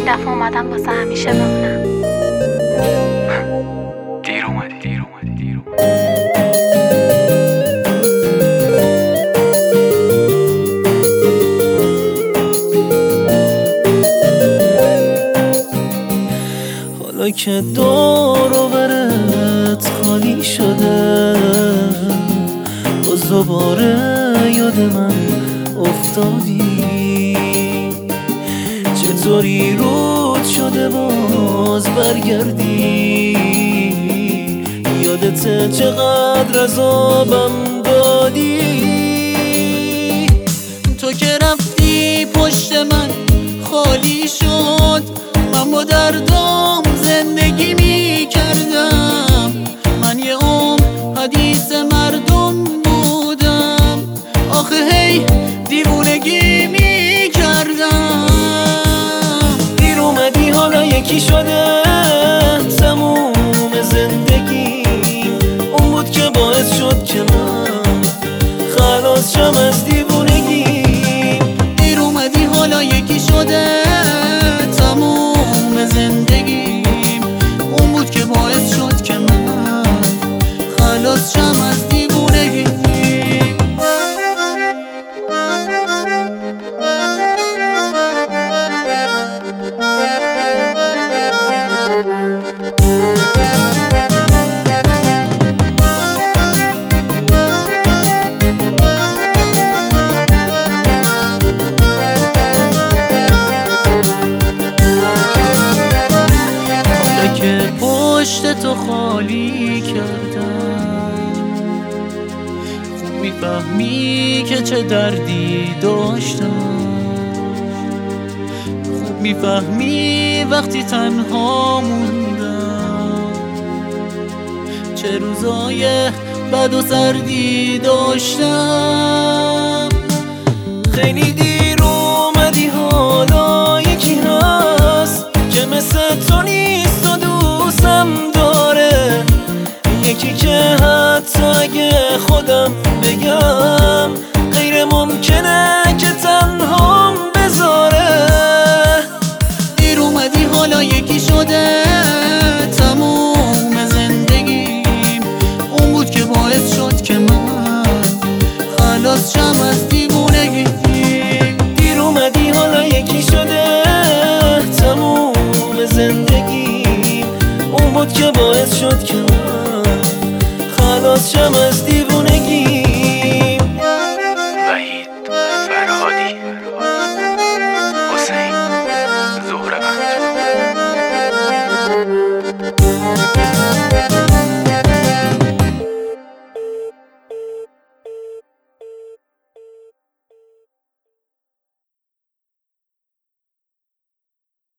دفعه اومدم واسه همیشه بمونم. دیر اومدی. حالا که دور و برت خالی شده، باز دوباره یاد من افتادی. چطوری رود شده باز برگردی؟ یادت چقدر عذابم دادی. تو که رفتی پشت من خالی شد، من با دردم زندگی می کردم. من یه عمر حدیث مردم بودم، آخه هی دیوونگی می کردم. دیر اومدی حالا یکی شده تموم زندگی. اون بود که باعث شد که من خلاص شم از دیوونگی. دیر اومدی حالا یکی شده تموم زندگیم. اون بود که باعث شد که من خلاص شم از دیوونگی. که پشت تو خالی کردم، خوب میفهمی که چه دردی داشتم. خوب میفهمی وقتی تنها موندم چه روزای بد و سردی داشتم. خیلی دیر اومدی حالا یکی هست که مثل تو نیست و دوستم داره. یکی که حتی اگه خودم بگم غیر ممکنه که تنهام بذاره. دیر اومدی حالا یکی شده تموم زندگیم. اون بود که باعث شد که من خلاص شم از دیوونگی. دیر اومدی حالا یکی شده تموم زندگی. اون بود که باعث شد که من خلاص شم از دیوونگی.